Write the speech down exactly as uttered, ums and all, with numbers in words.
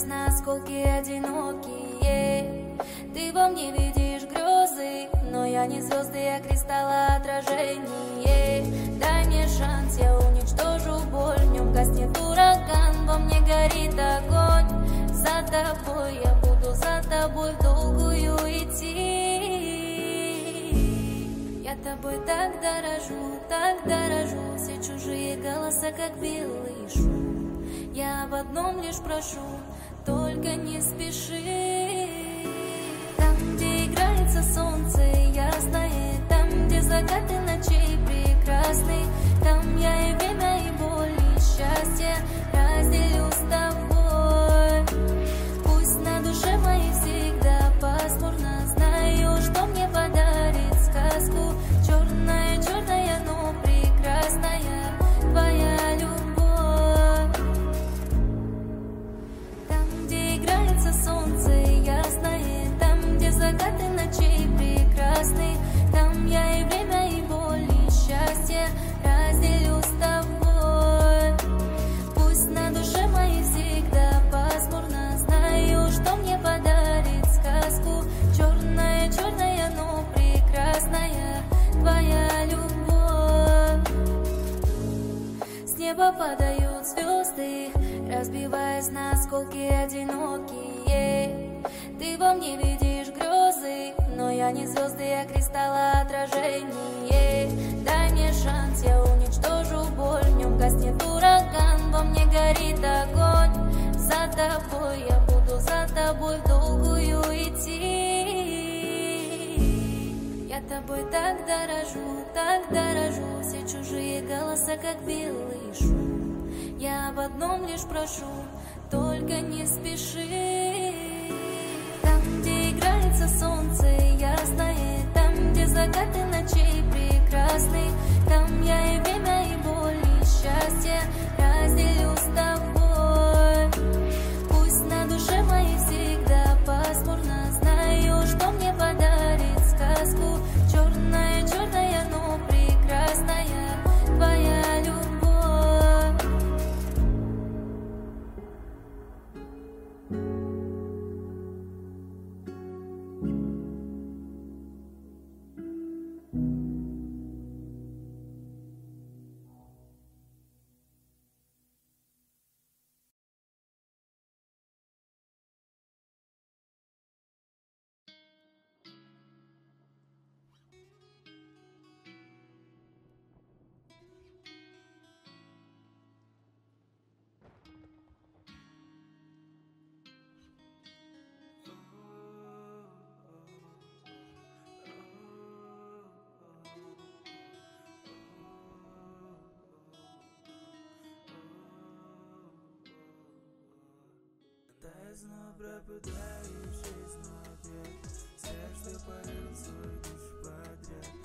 на осколки одинокие. Ты во мне видишь грезы, но я не звезды, я кристалла отражение. Дай мне шанс, я уничтожу боль, в нем гаснет ураган, во мне горит огонь. За тобой я буду, за тобой в долгую идти. Я тобой так дорожу, так дорожу, все чужие голоса, как белый шум. Я об одном лишь прошу, только не спеши. Там, где играется солнце ясное, там, где закаты ночей прекрасны, там я и время, и боль, и счастье разделю с тобой. Пусть на душе моей всегда пасмурно, знаю, что мне подарит сказку. Черная, черная, но прекрасная твоя любовь. Там, где играется солнце ясное, там, где закаты ночей прекрасны, там я и время, и боль, и счастье разделю с тобой. Пусть на душе моей всегда пасмурно, знаю, что мне подарит сказку. Черная, черная, но прекрасная твоя любовь. С неба падают звезды, разбиваясь на осколки одинокие. Ты во мне видишь грезы, но я не звезды, я кристалла отражение. Дай мне шанс, я уничтожу боль, в нем гаснет ураган, во мне горит огонь. За тобой я буду, за тобой в долгую идти. Я тобой так дорожу, так дорожу, все чужие голоса, как белый шум. Я об одном лишь прошу, только не спеши. Там, где играется солнце ясное, там, где закаты ночей прекрасны, там я и время, и боль, и счастье разделю с тобой. Пусть на душе моей всегда пасмурно, знаю, что мне подарит сказку. Черная, черная, но прекрасная твоя любовь. Снова пропадающий снова свет, что полил свой душ подряд.